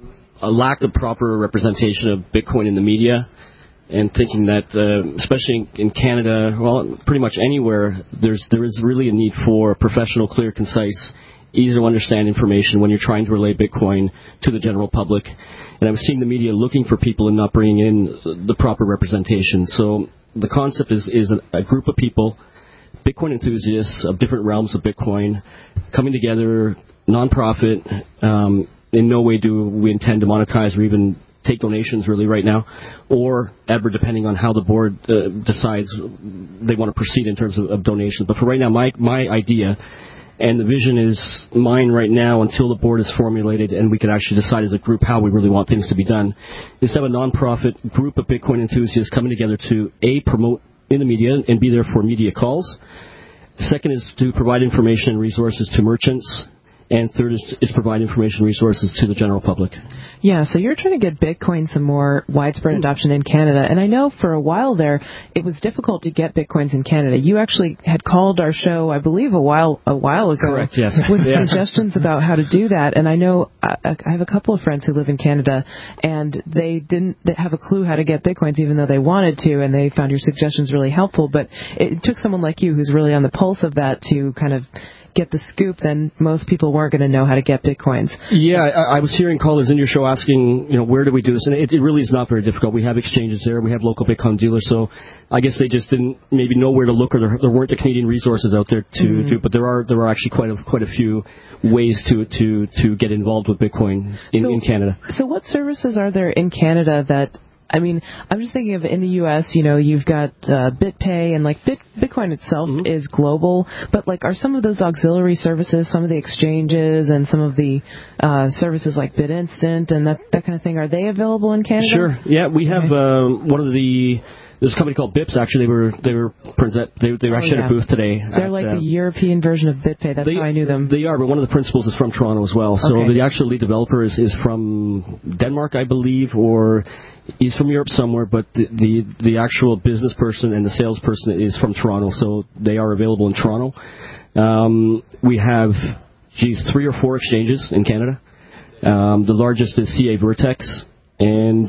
a lack of proper representation of Bitcoin in the media, and thinking that, uh, especially in, in Canada, well, pretty much anywhere, there's there is really a need for professional, clear, concise, easy to understand information when you're trying to relay Bitcoin to the general public. And I was seeing the media looking for people and not bringing in the proper representation. So the concept is, is a, a group of people, Bitcoin enthusiasts of different realms of Bitcoin, coming together, nonprofit. Um, in no way do we intend to monetize or even take donations really right now, or ever, depending on how the board uh, decides they want to proceed in terms of, of donations. But for right now, my my idea and the vision is mine right now until the board is formulated and we can actually decide as a group how we really want things to be done, is to have a nonprofit group of Bitcoin enthusiasts coming together to, A, promote in the media and be there for media calls. Second is to provide information and resources to merchants. And third is, is provide information and resources to the general public. Yeah, so you're trying to get Bitcoin some more widespread adoption in Canada. And I know for a while there, it was difficult to get Bitcoins in Canada. You actually had called our show, I believe, a while a while ago. Correct, yes. With yes. suggestions about how to do that. And I know I, I have a couple of friends who live in Canada, and they didn't have a clue how to get Bitcoins, even though they wanted to, and they found your suggestions really helpful. But it took someone like you who's really on the pulse of that to kind of get the scoop. Then most people weren't going to know how to get Bitcoins. Yeah, I, I was hearing callers in your show asking, you know, where do we do this? And it, it really is not very difficult. We have exchanges there. We have local Bitcoin dealers. So I guess they just didn't maybe know where to look, or there, there weren't the Canadian resources out there to mm-hmm. do. But there are there are actually quite a quite a few ways to to to get involved with Bitcoin in, so, in Canada. So what services are there in Canada that? I mean, I'm just thinking of in the U S, you know, you've got uh, BitPay, and like Bit, Bitcoin itself mm-hmm. is global, but like are some of those auxiliary services, some of the exchanges and some of the uh, services like BitInstant and that, that kind of thing, are they available in Canada? Sure. Yeah, we have okay. uh, one of the... There's a company called B I P S, actually. They were they were present. They they were actually oh, yeah. at a booth today. They're at, like uh, the European version of BitPay. That's they, how I knew them. They are, but one of the principals is from Toronto as well. So okay. the actual lead developer is, is from Denmark, I believe, or he's from Europe somewhere. But the, the the actual business person and the salesperson is from Toronto. So they are available in Toronto. Um, we have, geez, three or four exchanges in Canada. Um, the largest is C A Vertex, and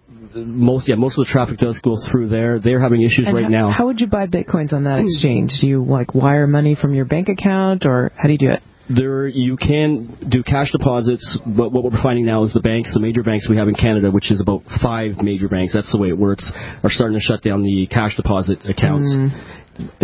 most yeah most of the traffic does go through there. They're having issues and right how, now. How would you buy Bitcoins on that exchange? Do you like wire money from your bank account, or how do you do it? There, you can do cash deposits, but what we're finding now is the banks, the major banks we have in Canada, which is about five major banks, that's the way it works, are starting to shut down the cash deposit accounts. Mm.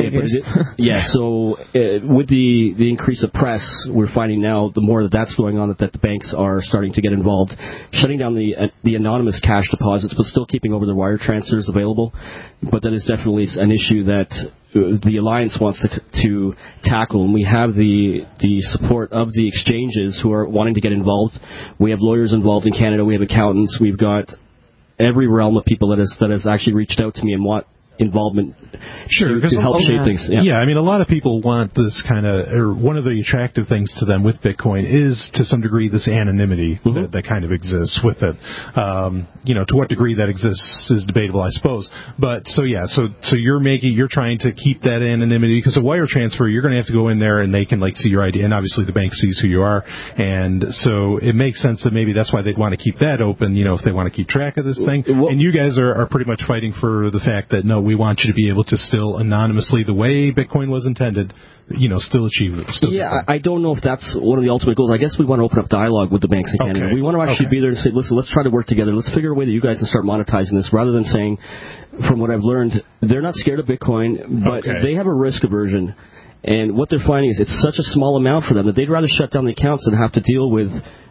Yeah, so uh, with the, the increase of press, we're finding now the more that that's going on, that, that the banks are starting to get involved, shutting down the uh, the anonymous cash deposits, but still keeping over the wire transfers available. But that is definitely an issue that uh, the Alliance wants to, to tackle, and we have the the support of the exchanges who are wanting to get involved. We have lawyers involved in Canada. We have accountants. We've got every realm of people that has that has actually reached out to me and want involvement sure, to, to help shape things. Yeah. yeah, I mean, a lot of people want this kind of, or one of the attractive things to them with Bitcoin is, to some degree, this anonymity mm-hmm. that, that kind of exists with it. Um, you know, to what degree that exists is debatable, I suppose. But so yeah, so so you're making, you're trying to keep that anonymity, because a wire transfer, you're going to have to go in there and they can like see your I D, and obviously the bank sees who you are, and so it makes sense that maybe that's why they'd want to keep that open. You know, if they want to keep track of this thing, well, and you guys are, are pretty much fighting for the fact that no. We want you to be able to still anonymously, the way Bitcoin was intended, you know, still achieve it. Still yeah, I, I don't know if that's one of the ultimate goals. I guess we want to open up dialogue with the banks in Canada. Okay. We want to actually okay. be there and say, listen, let's try to work together. Let's figure a way that you guys can start monetizing this, rather than saying, from what I've learned, they're not scared of Bitcoin, but okay. they have a risk aversion. And what they're finding is it's such a small amount for them that they'd rather shut down the accounts than have to deal with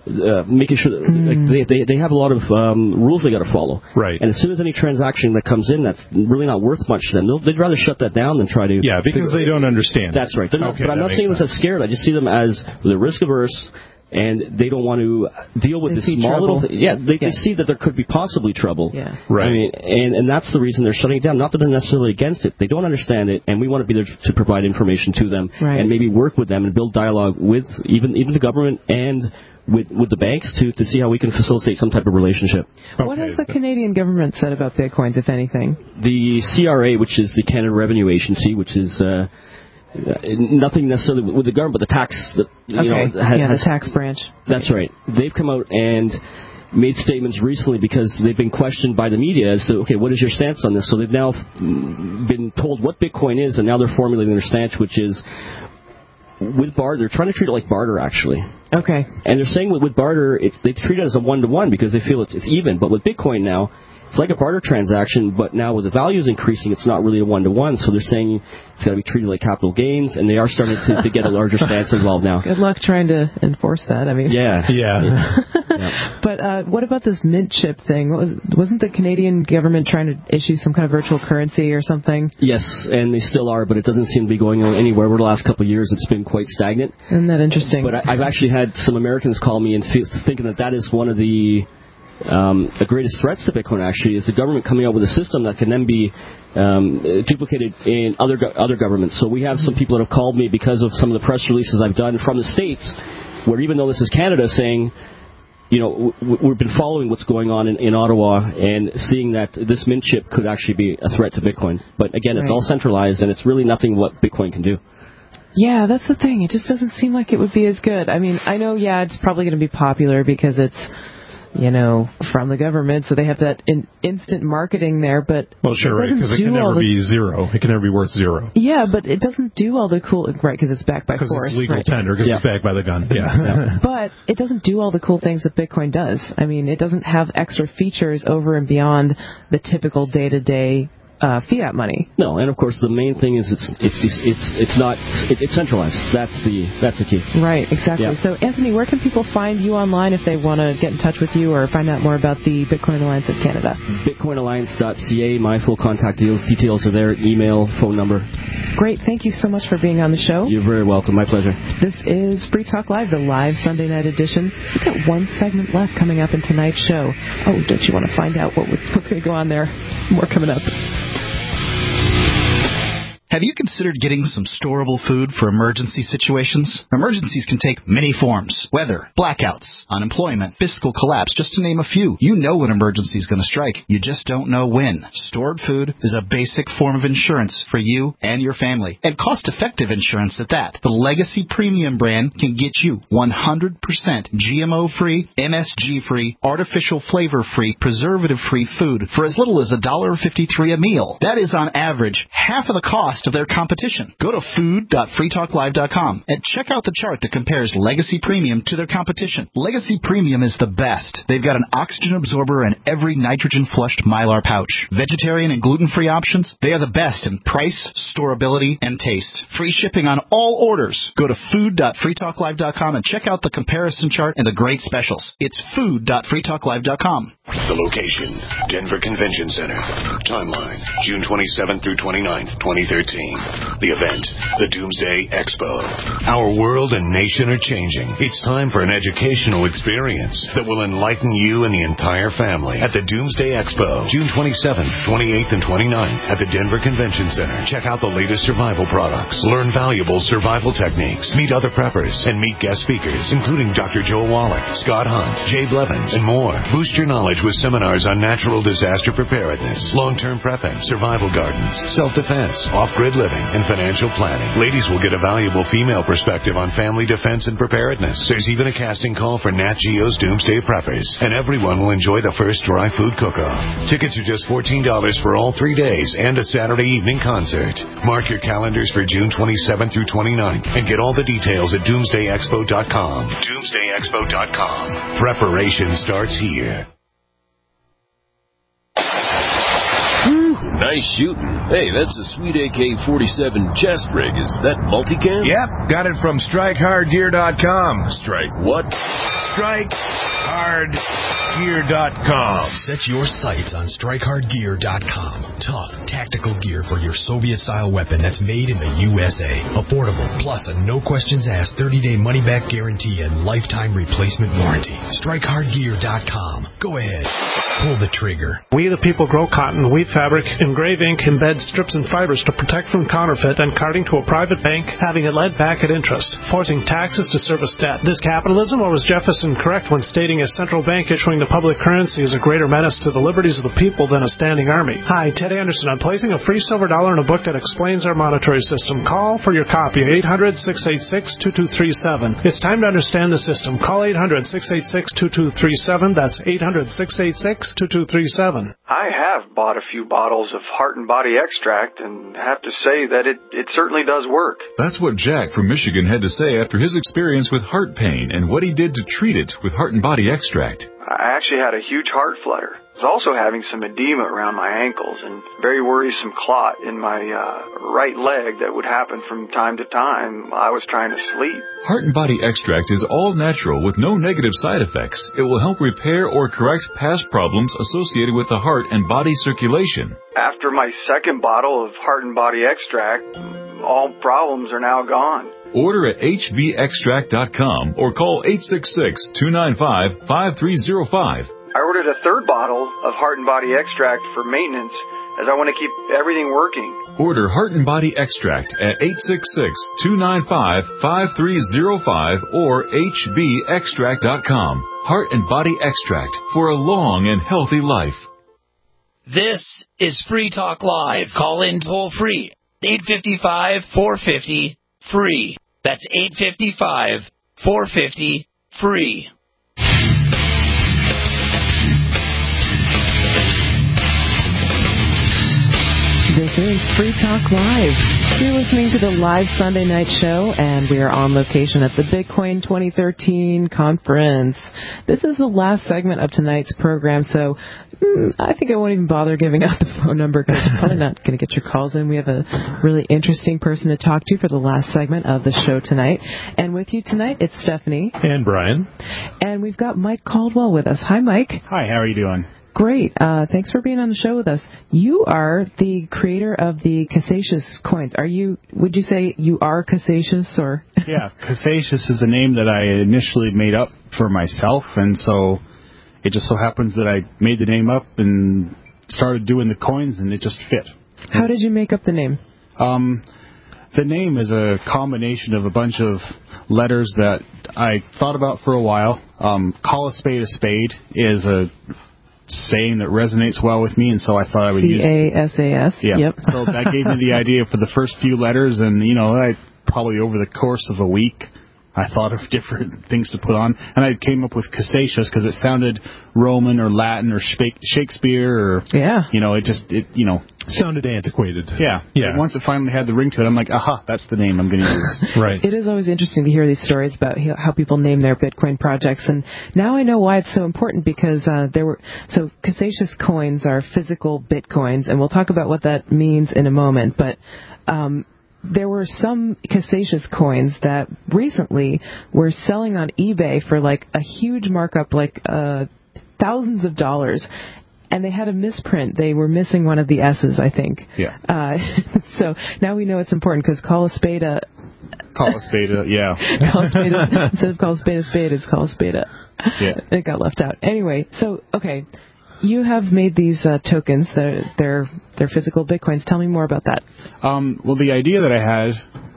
uh, making sure that mm. like, they, they they have a lot of um, rules they got to follow. Right. And as soon as any transaction that comes in that's really not worth much to them, they'd rather shut that down than try to. Yeah, because they don't understand. That's right. They're not, okay, but I'm not saying them as scared. I just see them as they're risk averse. And they don't want to deal with they this see small trouble. little thing. Yeah, they, yeah. they see that there could be possibly trouble. Yeah. Right. I mean, and, and that's the reason they're shutting it down. Not that they're necessarily against it. They don't understand it, and we want to be there to provide information to them right. and maybe work with them and build dialogue with even even the government and with with the banks to, to see how we can facilitate some type of relationship. Okay. What has the Canadian government said about Bitcoins, if anything? The C R A, which is the Canada Revenue Agency, which is... Uh, Uh, nothing necessarily with the government, but the tax, the, you okay. know, has, yeah, the tax branch. That's right. They've come out and made statements recently because they've been questioned by the media as to, okay, what is your stance on this? So they've now been told what Bitcoin is, and now they're formulating their stance, which is with barter. They're trying to treat it like barter, actually. Okay. And they're saying with, with barter, it's, they treat it as a one-to-one because they feel it's, it's even. But with Bitcoin now, it's like a barter transaction, but now with the values increasing, it's not really a one-to-one. So they're saying it's got to be treated like capital gains, and they are starting to, to get a larger stance involved now. Good luck trying to enforce that. I mean, yeah, yeah. yeah. But uh, what about this mint chip thing? What was, wasn't the Canadian government trying to issue some kind of virtual currency or something? Yes, and they still are, but it doesn't seem to be going anywhere. Over the last couple of years, it's been quite stagnant. Isn't that interesting? But I, I've actually had some Americans call me and fe- thinking that that is one of the Um, the greatest threats to Bitcoin actually is the government coming out with a system that can then be um, duplicated in other go- other governments. So we have some people that have called me because of some of the press releases I've done from the States, where even though this is Canada, saying, you know, w- we've been following what's going on in, in Ottawa and seeing that this mint chip could actually be a threat to Bitcoin. But again, it's right. all centralized, and it's really nothing what Bitcoin can do. Yeah, that's the thing. It just doesn't seem like it would be as good. I mean, I know, yeah, it's probably going to be popular because it's, you know, from the government, so they have that in instant marketing there, but well, sure, right, because it can never the, be zero. It can never be worth zero. Yeah, but it doesn't do all the cool, right, because it's backed by force. Because it's legal right. tender, because yeah. it's backed by the gun, yeah. yeah. But it doesn't do all the cool things that Bitcoin does. I mean, it doesn't have extra features over and beyond the typical day-to-day Uh, fiat money. No, and of course the main thing is it's it's it's it's not it, it's centralized. That's the that's the key. Right, exactly. Yeah. So Anthony, where can people find you online if they want to get in touch with you or find out more about the Bitcoin Alliance of Canada? Bitcoin Alliance dot C A. My full contact details are there. Email, phone number. Great. Thank you so much for being on the show. You're very welcome. My pleasure. This is Free Talk Live, the live Sunday night edition. We've got one segment left coming up in tonight's show. Oh, don't you want to find out what what's going to go on there? More coming up. Have you considered getting some storable food for emergency situations? Emergencies can take many forms. Weather, blackouts, unemployment, fiscal collapse, just to name a few. You know when emergency is going to strike. You just don't know when. Stored food is a basic form of insurance for you and your family. And cost-effective insurance at that. The Legacy Premium brand can get you one hundred percent G M O-free, M S G-free, artificial flavor-free, preservative-free food for as little as one dollar fifty-three a meal. That is on average half of the cost of their competition. Go to food dot free talk live dot com and check out the chart that compares Legacy Premium to their competition. Legacy Premium is the best. They've got an oxygen absorber in every nitrogen-flushed Mylar pouch. Vegetarian and gluten-free options, they are the best in price, storability, and taste. Free shipping on all orders. Go to food dot free talk live dot com and check out the comparison chart and the great specials. It's food dot free talk live dot com. The location, Denver Convention Center. Timeline, June twenty-seventh through twenty-ninth, twenty thirteen. The event, the Doomsday Expo. Our world and nation are changing. It's time for an educational experience that will enlighten you and the entire family at the Doomsday Expo, June twenty-seventh, twenty-eighth, and twenty-ninth at the Denver Convention Center. Check out the latest survival products, learn valuable survival techniques, meet other preppers, and meet guest speakers, including Doctor Joel Wallach, Scott Hunt, Jay Blevins, and more. Boost your knowledge with seminars on natural disaster preparedness, long-term prepping, survival gardens, self-defense, off-grid living, and financial planning. Ladies will get a valuable female perspective on family defense and preparedness. There's even a casting call for Nat Geo's Doomsday Preppers, and everyone will enjoy the first dry food cook-off. Tickets are just fourteen dollars for all three days and a Saturday evening concert. Mark your calendars for June twenty-seventh through twenty-ninth and get all the details at doomsday expo dot com. doomsday expo dot com. Preparation starts here. Nice shooting. Hey, that's a sweet A K forty-seven chest rig. Is that multicam? Yep, got it from strike hard gear dot com. Strike what? strike hard gear dot com. Set your sights on strike hard gear dot com. Tough, tactical gear for your Soviet-style weapon that's made in the U S A. Affordable, plus a no-questions-asked thirty-day money-back guarantee and lifetime replacement warranty. strike hard gear dot com. Go ahead. Pull the trigger. We the people grow cotton, weave fabric, engrave ink, embed strips and fibers to protect from counterfeit and carting to a private bank having it led back at interest, forcing taxes to service debt. This capitalism, or was Jefferson correct when stating a central bank issuing the public currency is a greater menace to the liberties of the people than a standing army? Hi, Ted Anderson. I'm placing a free silver dollar in a book that explains our monetary system. Call for your copy, eight hundred, six eight six, two two three seven. It's time to understand the system. Call eight hundred, six eight six, two two three seven. That's eight hundred, six eight six, two two three seven. I have bought a few bottles of Heart and Body Extract and have to say that it, it certainly does work. That's what Jack from Michigan had to say after his experience with heart pain and what he did to treat it with Heart and Body Extract. I actually had a huge heart flutter. I was also having some edema around my ankles and very worrisome clot in my uh, right leg that would happen from time to time while I was trying to sleep. Heart and Body Extract is all natural with no negative side effects. It will help repair or correct past problems associated with the heart and body circulation. After my second bottle of Heart and Body Extract, all problems are now gone. Order at H B extract dot com or call eight six six, two nine five, five three zero five. I ordered a third bottle of Heart and Body Extract for maintenance as I want to keep everything working. Order Heart and Body Extract at eight six six, two nine five, five three zero five or H B extract dot com. Heart and Body Extract for a long and healthy life. This is Free Talk Live. Call in toll free. eight five five, four five zero, free. That's eight five five, four five zero, free. This is Free Talk Live. You're listening to the live Sunday night show, and we are on location at the Bitcoin twenty thirteen conference. This is the last segment of tonight's program, so mm, I think I won't even bother giving out the phone number because we're probably not going to get your calls in. We have a really interesting person to talk to for the last segment of the show tonight. And with you tonight, it's Stephanie. And Brian. And we've got Mike Caldwell with us. Hi, Mike. Hi, how are you doing? Great. Uh, thanks for being on the show with us. You are the creator of the Casacious coins. Are you? Would you say you are Casacious, or? Yeah, Casacious is a name that I initially made up for myself, and so it just so happens that I made the name up and started doing the coins, and it just fit. How did you make up the name? Um, the name is a combination of a bunch of letters that I thought about for a while. Um, call a spade a spade is a saying that resonates well with me, and so I thought I would use C A S A S. Yeah. Yep. So that gave me the idea for the first few letters, and you know, I probably over the course of a week, I thought of different things to put on, and I came up with Casacious because it sounded Roman or Latin or Shakespeare, or yeah, you know, it just it you know sounded antiquated. Yeah, yeah. And once it finally had the ring to it, I'm like, aha, that's the name I'm going to use. Right. It is always interesting to hear these stories about how people name their Bitcoin projects, and now I know why it's so important because uh, there were so Casacious coins are physical Bitcoins, and we'll talk about what that means in a moment, but. Um, There were some Casacious coins that recently were selling on eBay for like a huge markup, like uh, thousands of dollars, and they had a misprint. They were missing one of the S's, I think. Yeah. Uh, so now we know it's important because call a spade a... Call a spade a, yeah. call a spade a, instead of call a spade a spade, it's call a spade a... Yeah. It got left out. Anyway, so, okay. You have made these uh, tokens. They're, they're, they're physical Bitcoins. Tell me more about that. Um, well, the idea that I had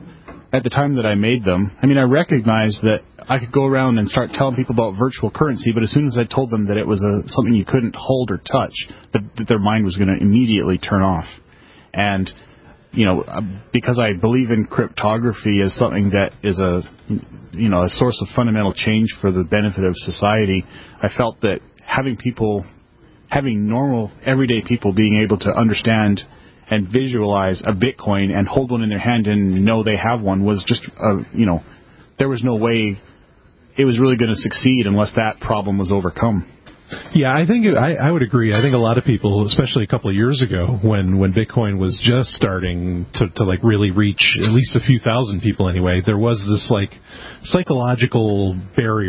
at the time that I made them, I mean, I recognized that I could go around and start telling people about virtual currency, but as soon as I told them that it was a, something you couldn't hold or touch, that, that their mind was going to immediately turn off. And, you know, because I believe in cryptography as something that is a, you know, a source of fundamental change for the benefit of society, I felt that having people... having normal, everyday people being able to understand and visualize a Bitcoin and hold one in their hand and know they have one was just, uh, you know, there was no way it was really going to succeed unless that problem was overcome. Yeah, I think it, I, I would agree. I think a lot of people, especially a couple of years ago, when, when Bitcoin was just starting to, to like really reach at least a few thousand people anyway, there was this like psychological barrier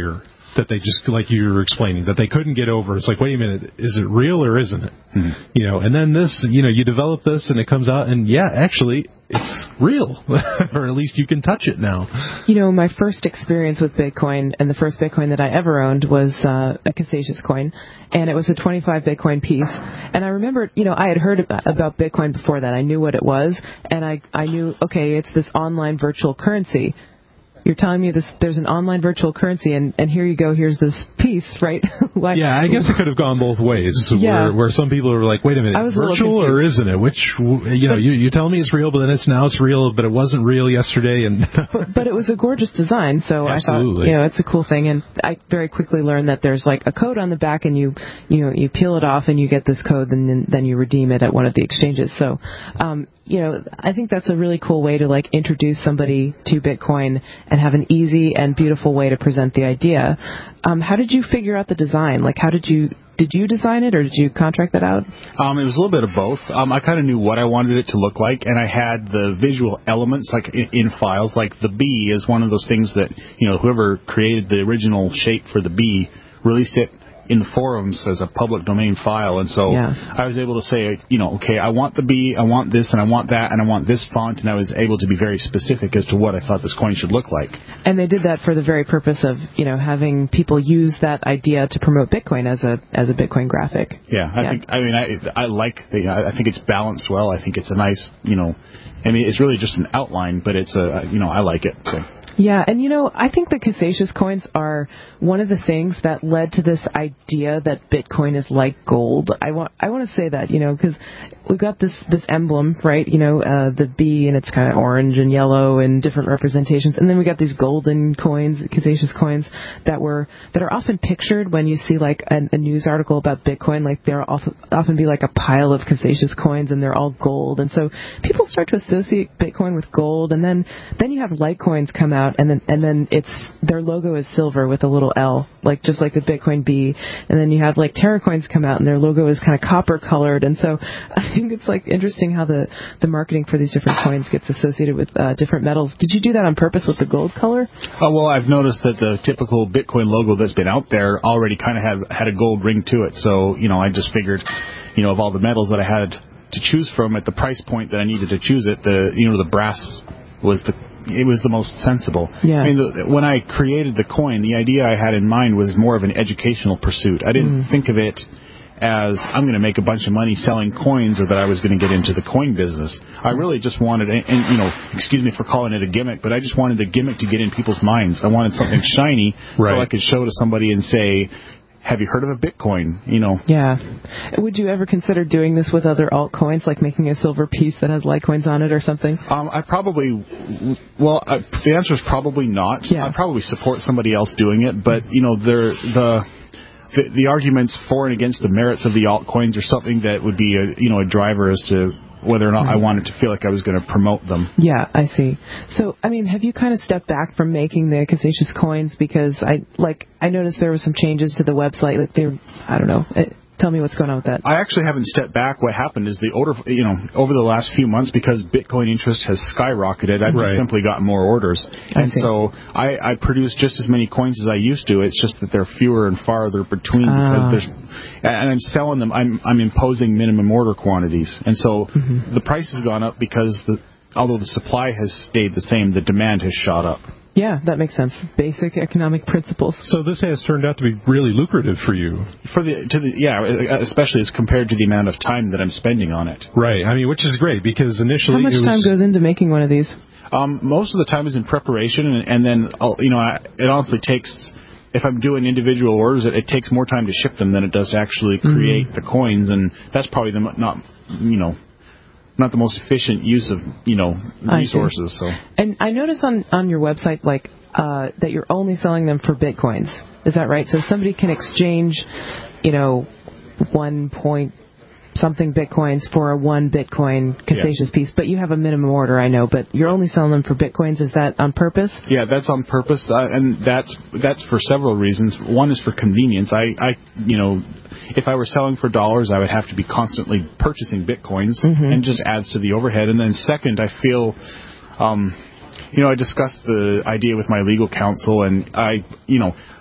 that they just, like you were explaining, that they couldn't get over. It's like, wait a minute, is it real or isn't it? Mm-hmm. You know, and then this, you know, you develop this and it comes out, and yeah, actually, it's real, or at least you can touch it now. You know, my first experience with Bitcoin, and the first Bitcoin that I ever owned, was uh, a Casacious coin, and it was a twenty-five Bitcoin piece. And I remember, you know, I had heard about, about Bitcoin before that. I knew what it was, and I, I knew, okay, it's this online virtual currency. You're telling me this, there's an online virtual currency, and, and here you go, here's this piece, right? Like, yeah, I guess it could have gone both ways, yeah. where, where some people are like, wait a minute, I was virtual or isn't it? Which, you know, you, you tell me it's real, but then it's now it's real, but it wasn't real yesterday. And but, but it was a gorgeous design, so Absolutely. I thought, you know, it's a cool thing. And I very quickly learned that there's like a code on the back, and you, you know, you peel it off and you get this code, and then, then you redeem it at one of the exchanges. So, um, you know, I think that's a really cool way to like introduce somebody to Bitcoin and have an easy and beautiful way to present the idea. Um, how did you figure out the design? Like, how did you did you design it, or did you contract that out? Um, it was a little bit of both. Um, I kind of knew what I wanted it to look like, and I had the visual elements like in, in files. Like the bee is one of those things that, you know, whoever created the original shape for the bee released it in the forums as a public domain file, and so yeah. I was able to say, you know, okay, I want the bee, I want this, and I want that, and I want this font, and I was able to be very specific as to what I thought this coin should look like. And they did that for the very purpose of, you know, having people use that idea to promote Bitcoin as a as a Bitcoin graphic. Yeah, I yeah. think I mean I I like the, I think it's balanced well. I think it's a nice, you know, I mean it's really just an outline, but it's a, you know, I like it. So. Yeah, and you know, I think the Casacious coins are one of the things that led to this idea that Bitcoin is like gold. I want I want to say that, you know, because we've got this this emblem, right? You know, uh, the bee, and it's kind of orange and yellow and different representations, and then we got these golden coins, Casacious coins, that were that are often pictured when you see like a, a news article about Bitcoin. Like there often often be like a pile of Casacious coins, and they're all gold, and so people start to associate Bitcoin with gold, and then then you have Litecoins come out. And then, and then it's their logo is silver with a little L, like just like the Bitcoin B. And then you have like TerraCoins come out, and their logo is kind of copper colored. And so I think it's like interesting how the, the marketing for these different coins gets associated with uh, different metals. Did you do that on purpose with the gold color? Oh well, I've noticed that the typical Bitcoin logo that's been out there already kind of had had a gold ring to it. So you know, I just figured, you know, of all the metals that I had to choose from at the price point that I needed to choose it, the you know the brass was the it was the most sensible. Yeah. I mean, the, when I created the coin, the idea I had in mind was more of an educational pursuit. I didn't mm. think of it as I'm going to make a bunch of money selling coins, or that I was going to get into the coin business. I really just wanted, and you know, excuse me for calling it a gimmick, but I just wanted the gimmick to get in people's minds. I wanted something shiny right. so I could show to somebody and say, have you heard of a Bitcoin? You know. Yeah. Would you ever consider doing this with other altcoins, like making a silver piece that has Litecoins on it or something? Um, I probably, well, I, the answer is probably not. Yeah. I'd probably support somebody else doing it, but you know, the the the, the arguments for and against the merits of the altcoins are something that would be a you know a driver as to whether or not I wanted to feel like I was going to promote them. Yeah, I see. So, I mean, have you kind of stepped back from making the Casacious coins? Because I like I noticed there were some changes to the website. Like they, I don't know. It, tell me what's going on with that. I actually haven't stepped back. What happened is the order, you know, over the last few months, because Bitcoin interest has skyrocketed, I've right. just simply gotten more orders. I and see. so I, I produce just as many coins as I used to. It's just that they're fewer and farther between uh. because there's, and I'm selling them, I'm, I'm imposing minimum order quantities. And so mm-hmm. the price has gone up because the, although the supply has stayed the same, the demand has shot up. Yeah, that makes sense. Basic economic principles. So this has turned out to be really lucrative for you. For the to the yeah, especially as compared to the amount of time that I'm spending on it. Right. I mean, which is great because initially how much it was, time goes into making one of these? Um, most of the time is in preparation, and, and then I'll, you know, I, it honestly takes. If I'm doing individual orders, it, it takes more time to ship them than it does to actually create mm-hmm. the coins, and that's probably the not you know. not the most efficient use of, you know, resources. So. And I notice on, on your website, like, uh, that you're only selling them for Bitcoins. Is that right? So somebody can exchange, you know, one point something Bitcoins for a one Bitcoin Casacious yeah. piece, but you have a minimum order, I know, but you're only selling them for Bitcoins. Is that on purpose? Yeah, that's on purpose, uh, and that's that's for several reasons. One is for convenience. I, I, you know, if I were selling for dollars, I would have to be constantly purchasing Bitcoins, mm-hmm. and just adds to the overhead. And then second, I feel, um, you know, I discussed the idea with my legal counsel, and I, you know,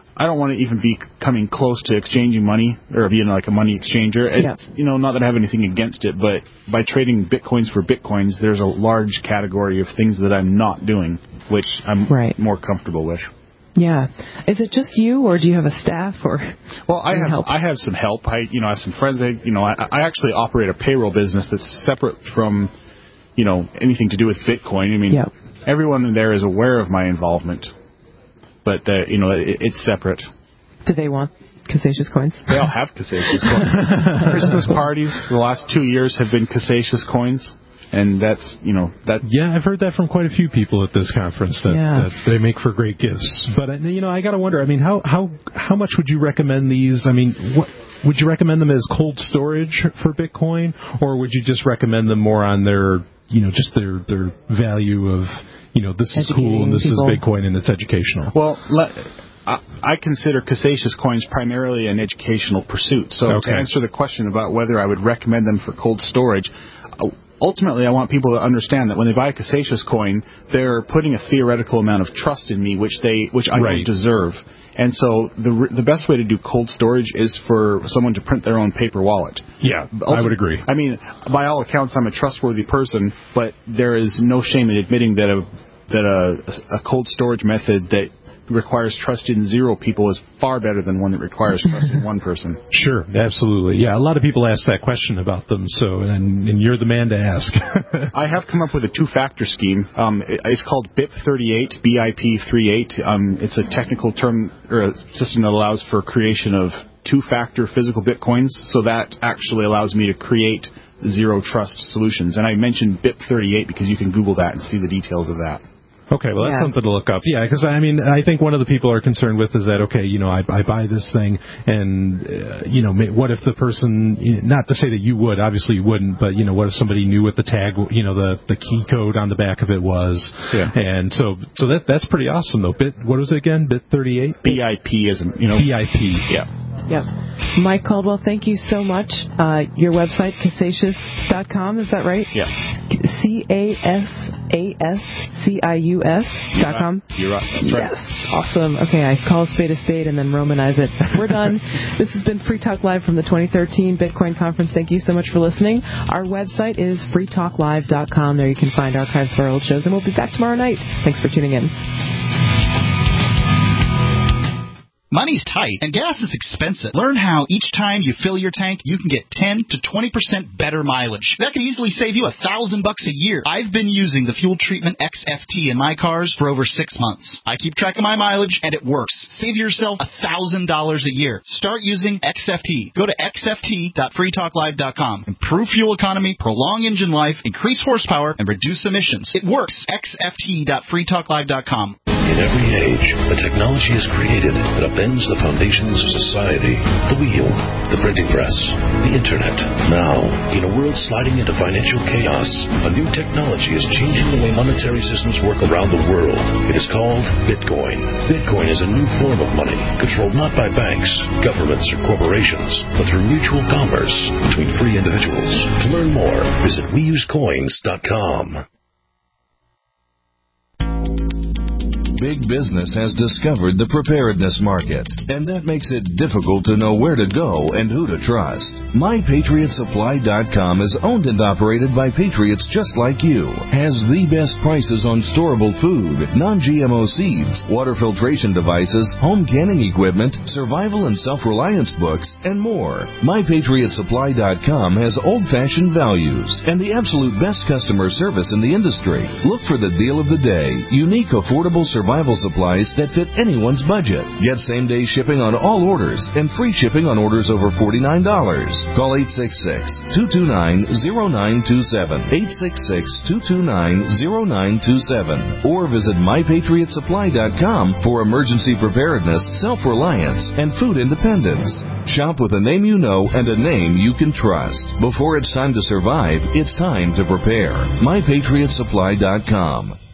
I don't want to even be coming close to exchanging money or being like a money exchanger. Yeah. It's, you know, not that I have anything against it, but by trading bitcoins for bitcoins, there's a large category of things that I'm not doing, which I'm right. more comfortable with. Yeah. Is it just you, or do you have a staff, or? Well, I have help? I have some help. I you know I have some friends. I, you know, I, I actually operate a payroll business that's separate from, you know, anything to do with Bitcoin. I mean, yeah. everyone there is aware of my involvement. But, uh, you know, it, it's separate. Do they want Casasious coins? They all have Casasious coins. Christmas parties the last two years have been Casasious coins. And that's, you know, that... Yeah, I've heard that from quite a few people at this conference, that, yeah. that they make for great gifts. But, you know, I got to wonder, I mean, how, how, how much would you recommend these? I mean, what... Would you recommend them as cold storage for Bitcoin, or would you just recommend them more on their, you know, just their, their value of, you know, this is cool and this people. is Bitcoin and it's educational? Well, let, I, I consider Casasious coins primarily an educational pursuit. So okay. to answer the question about whether I would recommend them for cold storage, ultimately I want people to understand that when they buy a Casasious coin, they're putting a theoretical amount of trust in me, which they, which I right. don't deserve. And so the the best way to do cold storage is for someone to print their own paper wallet. Yeah, Ultimately, I would agree. I mean, by all accounts, I'm a trustworthy person, but there is no shame in admitting that a that a, a cold storage method that requires trust in zero people is far better than one that requires trust in one person. Sure, absolutely. Yeah, a lot of people ask that question about them, so and, and you're the man to ask. I have come up with a two-factor scheme. Um, it, it's called B I P thirty-eight, B I P thirty-eight. Um, it's a technical term or a system that allows for creation of two-factor physical bitcoins, so that actually allows me to create zero trust solutions. And I mentioned B I P thirty-eight because you can Google that and see the details of that. Okay, well, that's yeah. something to look up. Yeah, because, I mean, I think one of the people are concerned with is that, okay, you know, I, I buy this thing, and, uh, you know, what if the person, not to say that you would, obviously you wouldn't, but, you know, what if somebody knew what the tag, you know, the, the key code on the back of it was? Yeah. And so so that that's pretty awesome, though. Bit, what was it again? B I P thirty-eight? B I P is, you know. B I P. Yeah. Yep. Mike Caldwell, thank you so much. Uh, your website, Casasious dot com, is that right? Yeah. C A S A S C I U S dot com? You're right. That's right. Yes. Awesome. Okay, I call a spade a spade and then Romanize it. We're done. This has been Free Talk Live from the twenty thirteen Bitcoin Conference. Thank you so much for listening. Our website is free talk live dot com. There you can find archives of our old shows, and we'll be back tomorrow night. Thanks for tuning in. Money's tight and gas is expensive. Learn how each time you fill your tank, you can get ten to twenty percent better mileage. That could easily save you a thousand bucks a year. I've been using the Fuel Treatment X F T in my cars for over six months. I keep track of my mileage and it works. Save yourself a thousand dollars a year. Start using X F T. Go to x f t dot free talk live dot com. Improve fuel economy, prolong engine life, increase horsepower, and reduce emissions. It works. x f t dot free talk live dot com. In every age, a technology is created that upends the foundations of society. The wheel, the printing press, the internet. Now, in a world sliding into financial chaos, a new technology is changing the way monetary systems work around the world. It is called Bitcoin. Bitcoin is a new form of money, controlled not by banks, governments, or corporations, but through mutual commerce between free individuals. To learn more, visit we use coins dot com. Big business has discovered the preparedness market, and that makes it difficult to know where to go and who to trust. my patriot supply dot com is owned and operated by patriots just like you, has the best prices on storable food, non-G M O seeds, water filtration devices, home canning equipment, survival and self-reliance books, and more. my patriot supply dot com has old-fashioned values and the absolute best customer service in the industry. Look for the deal of the day, unique, affordable survival Survival supplies that fit anyone's budget. Get same-day shipping on all orders and free shipping on orders over forty-nine dollars. Call eight six six, two two nine, zero nine two seven, eight six six, two two nine, zero nine two seven, or visit my patriot supply dot com for emergency preparedness, self-reliance, and food independence. Shop with a name you know and a name you can trust. Before it's time to survive, it's time to prepare. my patriot supply dot com.